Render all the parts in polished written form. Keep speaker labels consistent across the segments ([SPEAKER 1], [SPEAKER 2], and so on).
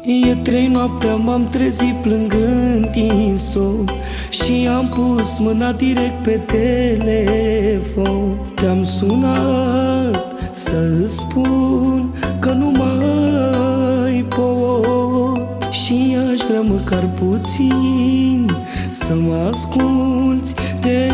[SPEAKER 1] E 3 noaptea, m-am trezit plângând din somn și am pus mâna direct pe telefon. Te-am sunat să-ți spun că nu mai pot și aș vrea măcar puțin să mă asculți, te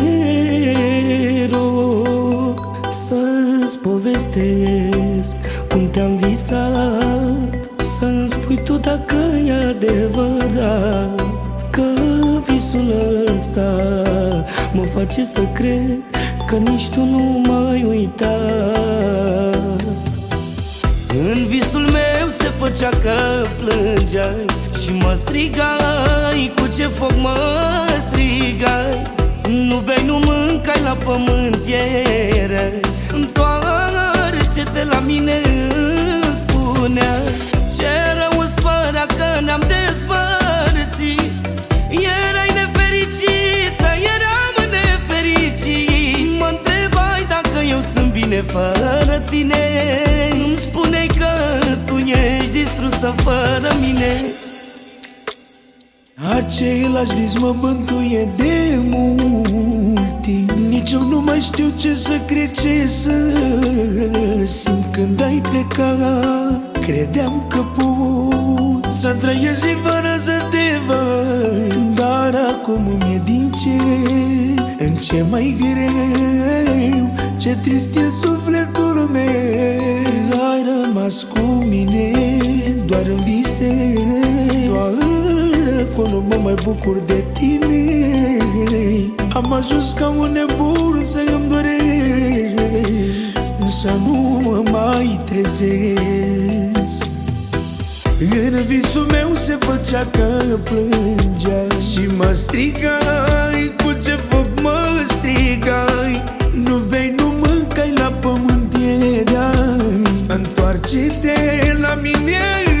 [SPEAKER 1] rog, să-ți povestesc cum te-am visat, să-mi spui tu dacă e adevărat că visul ăsta mă face să cred că nici tu nu m-ai uitat. În visul meu se făcea că plângeai și mă strigai, cu ce foc mă strigai. Nu bei, nu mâncai, la pământ erai. Întoarce-te la mine, îmi spunea. Ce rău îți părea că ne-am despărțit. Erai nefericită, eram nefericit. Mă întrebai dacă eu sunt bine fără tine. Îmi spuneai că tu ești distrusă fără mine.
[SPEAKER 2] Același vis mă bântuie de mult timp. Nici eu nu mai știu ce să cred, ce să simt când ai plecat. Credeam că pot să trăiesc zi fără să te văd, dar acum îmi e din ce în ce mai greu. Ce trist e sufletul meu. Ai rămas cu mine doar în vise, doar acolo mă mai bucur de tine. Am ajuns ca un nebun să îmi doresc, să nu mă mai trezesc. În visul meu se făcea că plângea și mă strigai, cu ce foc mă strigai. Nu bei, nu mâncai, la pământ erai. Întoarce-te la mine,